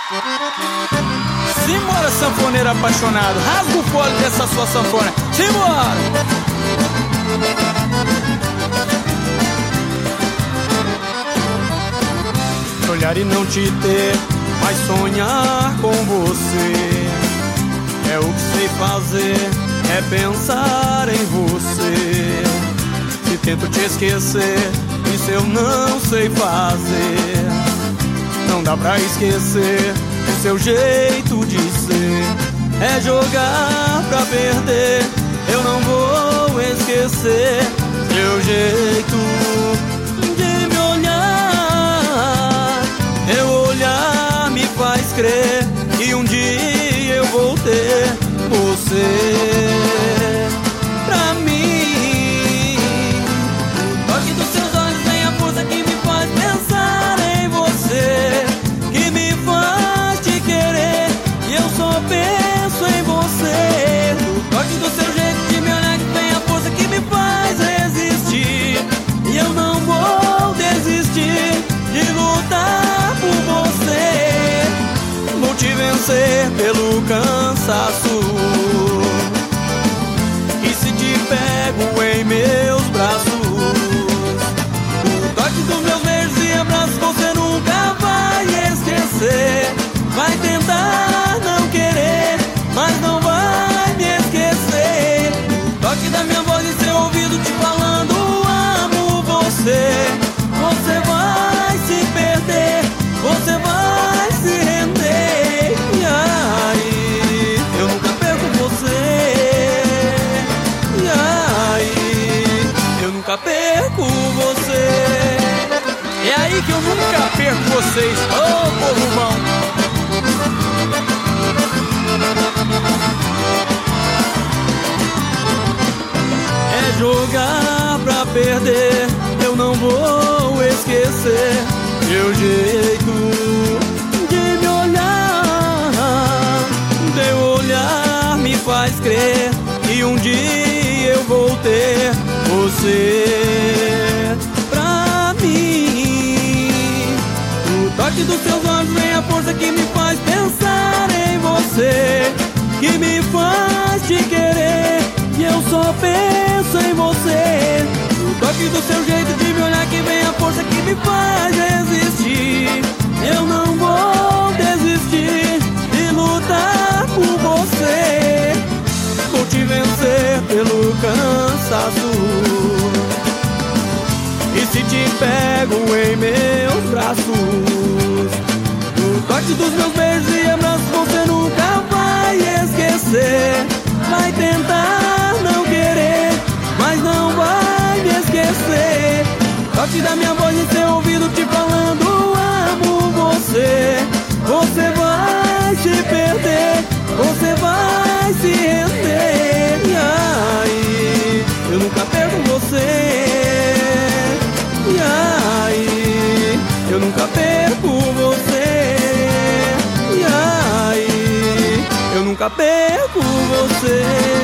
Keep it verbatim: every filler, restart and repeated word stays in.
Simbora, sanfoneiro apaixonado, rasga o fole dessa sua sanfona. Simbora! Olhar e não te ter, mas sonhar com você. É o que sei fazer, é pensar em você. Se tento te esquecer, isso eu não sei fazer. Não dá pra esquecer o seu jeito de ser. É jogar pra perder, eu não vou esquecer seu jeito de me olhar. Meu olhar me faz crer que um dia eu vou ter você pra mim. O toque dos seus olhos tem a força que me faz pensar em você, que me faz te querer e eu só penso em você. O toque do seu jeito de me olhar que tem a força que me faz resistir, e eu não vou desistir de lutar por você. Vou te vencer pelo cansaço, e se te pego em meus braços, o toque dos meus beijos e abraços você nunca vai esquecer. Vai tentar não querer, mas não vai me esquecer. O toque da minha voz em seu ouvido te falando amo você. Você vai se perder, você vai se render. E aí, eu nunca perco você. E aí, eu nunca perco você. É aí que eu nunca perco vocês, ô oh, povo bom. É jogar pra perder, eu não vou esquecer seu jeito de me olhar. Teu olhar me faz crer que um dia eu vou ter você pra mim. O toque dos seus olhos vem a força que me faz pensar em você, que me faz te querer e eu só penso em você. O toque do seu jeito de me olhar que vem a força que me faz resistir. Eu não vou desistir de lutar por você. Vou te vencer pelo cansaço, e se te pego em meus braços, o toque dos meus beijos e abraços você nunca vai esquecer. Vai tentar não querer, mas não vai me esquecer. Toque da minha voz em seu ouvido te falando amo você. Você vai se perder, você vai se render. E aí, eu nunca perco você. E aí, eu nunca perco você. E aí, eu nunca perco você.